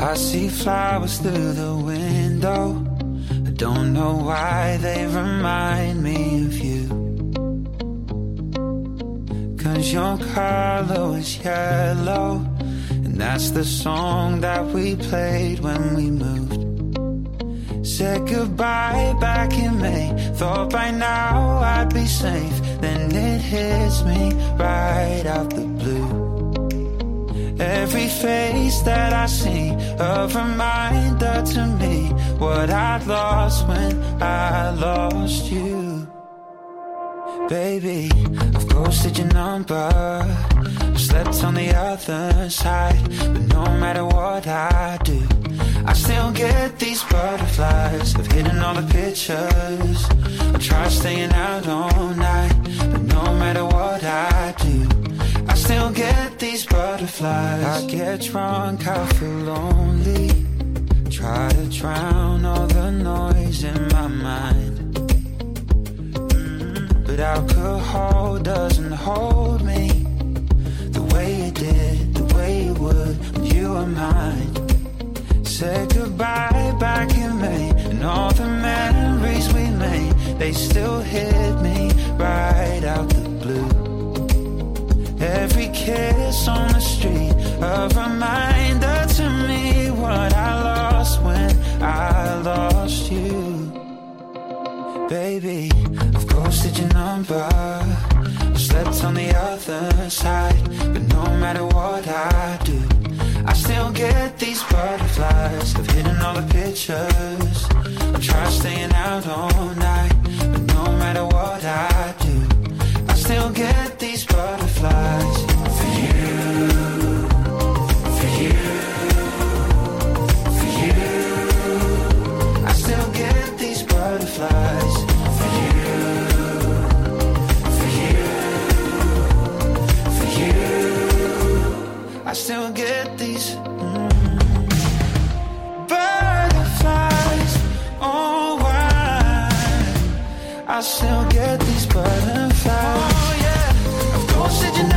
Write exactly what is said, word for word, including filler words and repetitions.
I see flowers through the window. I don't know why they remind me of you. Cause your color was yellow, and that's the song that we played when we moved. Said goodbye back in May, thought by now I'd be safe. Then it hits me right out the blue. Every face that I see, a reminder to me what I'd lost when I lost you. Baby, I've ghosted your number, I've slept on the other side. But no matter what I do, I still get these butterflies. I've hidden all the pictures, I try staying out all night. But no matter what I do, I still get these butterflies. I get drunk, I feel lonely, try to drown all the noise in my mind. mm, But alcohol doesn't hold me the way it did, the way it would when you were mine. Said goodbye back in May, and all the memories we made, they still hit me right out the blue. Every kiss on the street, a reminder to me what I lost when I lost you. Baby, I've ghosted your number, I've slept on the other side. But no matter what I do, I still get these butterflies. I've hidden all the pictures, I try staying out all night. But no matter what I do, I still get these butterflies. For you, for you, for you, I still get these butterflies. For you, for you, for you, I still get these mm, butterflies. Oh, why I still get these butterflies. Oh yeah, I've ghosted you